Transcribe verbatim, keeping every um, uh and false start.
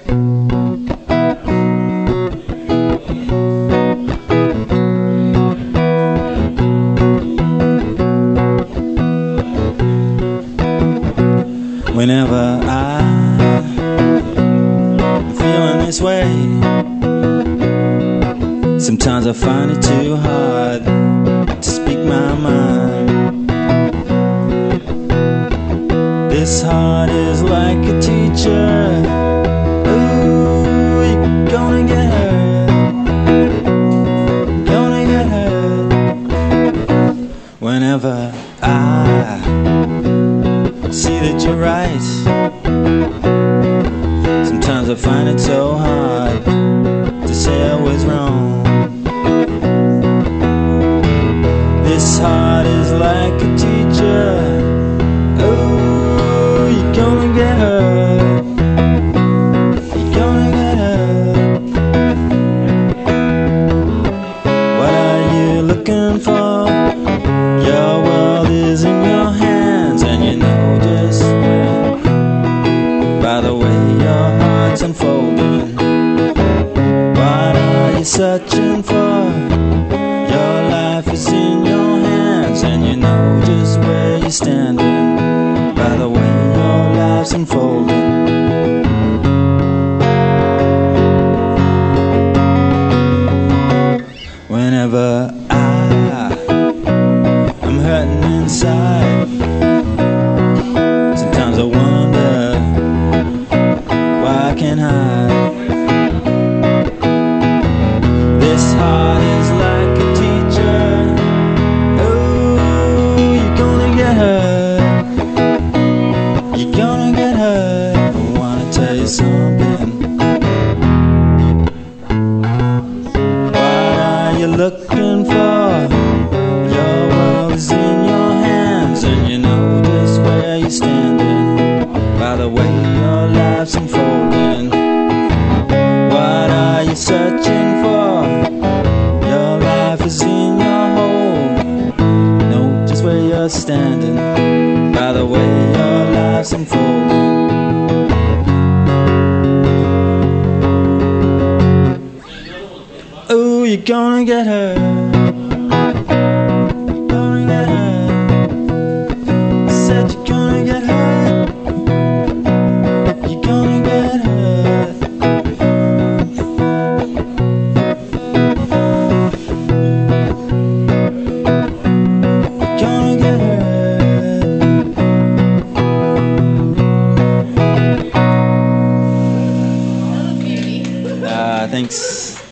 Whenever I'm feeling this way, sometimes I find it too hard to speak my mind. This heart is like a teacher. Ooh, you're gonna get hurt, gonna get hurt. Whenever I see that you're right, sometimes I find it so hard to say I was wrong. This heart is like a teacher. Oh, you're gonna get hurt, you're gonna get hurt. What are you looking for? Your world is in your hands, and you know just where, by the way your heart's unfolding. What are you searching for? Your life is in your hands, and you know just where you're standing, by the way your life's unfolding. Whenever I I'm hurting inside, sometimes I wonder why I can't hide. This heart is like a teacher. Oh, you're gonna get hurt, you're gonna get hurt. I wanna tell you something. What are you looking for? Your world is in your hands, and you know just where you're standing, by the way your life's unfolding. What are you searching for? Your life is in your hold. Know just where you're standing, by the way your life's unfolding. Oh, you're gonna get hurt, gonna get hurt. I said you're gonna get hurt, you're gonna get hurt. You're gonna get hurt. Ah, thanks.